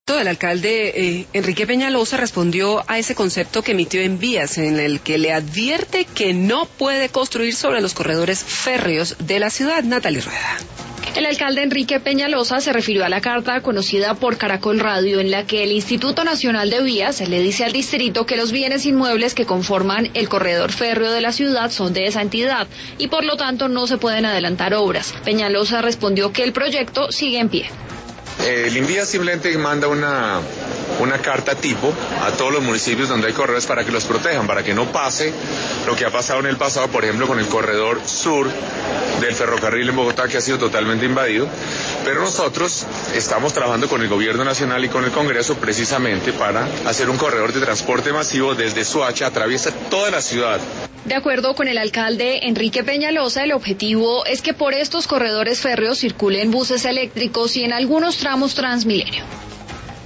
El alcalde Enrique Peñalosa respondió a ese concepto que emitió en Vías, en el que le advierte que no puede construir sobre los corredores férreos de la ciudad. Natalie Rueda. El alcalde Enrique Peñalosa se refirió a la carta conocida por Caracol Radio, en la que el Instituto Nacional de Vías le dice al distrito que los bienes inmuebles que conforman el corredor férreo de la ciudad son de esa entidad y por lo tanto no se pueden adelantar obras. Peñalosa respondió que el proyecto sigue en pie. El Invías simplemente manda una carta tipo a todos los municipios donde hay corredores para que los protejan, para que no pase lo que ha pasado en el pasado, por ejemplo, con el corredor sur del ferrocarril en Bogotá, que ha sido totalmente invadido. Pero nosotros estamos trabajando con el gobierno nacional y con el Congreso precisamente para hacer un corredor de transporte masivo desde Soacha, atraviesa toda la ciudad. De acuerdo con el alcalde Enrique Peñalosa, el objetivo es que por estos corredores férreos circulen buses eléctricos y en algunos tramos Transmilenio.